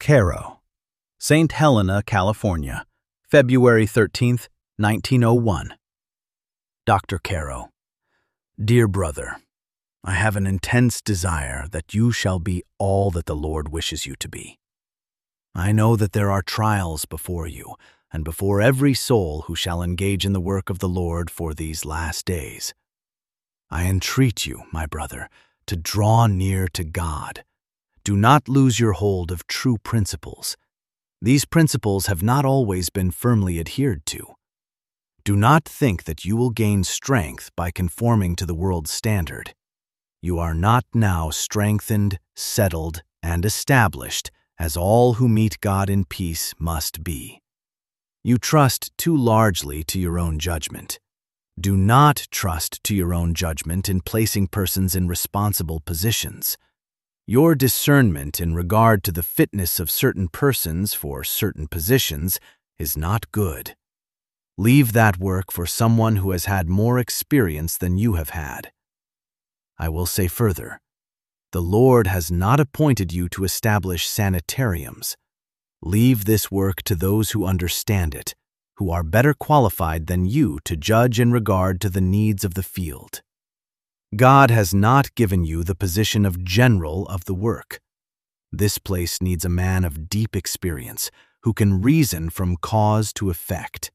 Caro, St. Helena, California, February 13th, 1901. Dr. Caro, dear brother, I have an intense desire that you shall be all that the Lord wishes you to be. I know that there are trials before you, and before every soul who shall engage in the work of the Lord for these last days. I entreat you, my brother, to draw near to God. Do not lose your hold of true principles. These principles have not always been firmly adhered to. Do not think that you will gain strength by conforming to the world's standard. You are not now strengthened, settled, and established as all who meet God in peace must be. You trust too largely to your own judgment. Do not trust to your own judgment in placing persons in responsible positions. Your discernment in regard to the fitness of certain persons for certain positions is not good. Leave that work for someone who has had more experience than you have had. I will say further, the Lord has not appointed you to establish sanitariums. Leave this work to those who understand it, who are better qualified than you to judge in regard to the needs of the field. God has not given you the position of general of the work. This place needs a man of deep experience who can reason from cause to effect.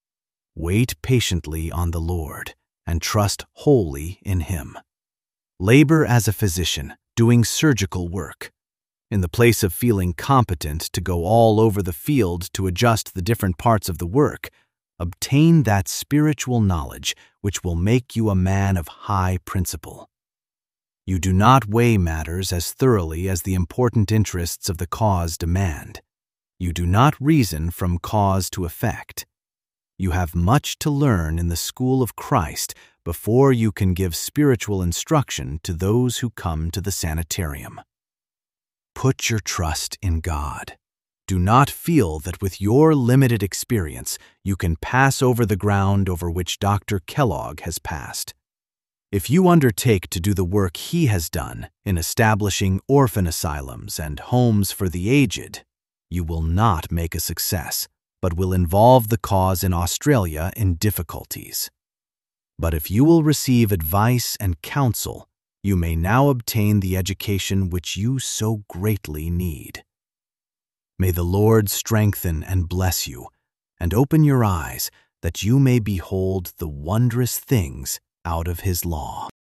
Wait patiently on the Lord and trust wholly in Him. Labor as a physician, doing surgical work. In the place of feeling competent to go all over the field to adjust the different parts of the work, obtain that spiritual knowledge which will make you a man of high principle. You do not weigh matters as thoroughly as the important interests of the cause demand. You do not reason from cause to effect. You have much to learn in the school of Christ before you can give spiritual instruction to those who come to the sanitarium. Put your trust in God. Do not feel that with your limited experience you can pass over the ground over which Dr. Kellogg has passed. If you undertake to do the work he has done in establishing orphan asylums and homes for the aged, you will not make a success, but will involve the cause in Australia in difficulties. But if you will receive advice and counsel, you may now obtain the education which you so greatly need. May the Lord strengthen and bless you, and open your eyes that you may behold the wondrous things out of His law.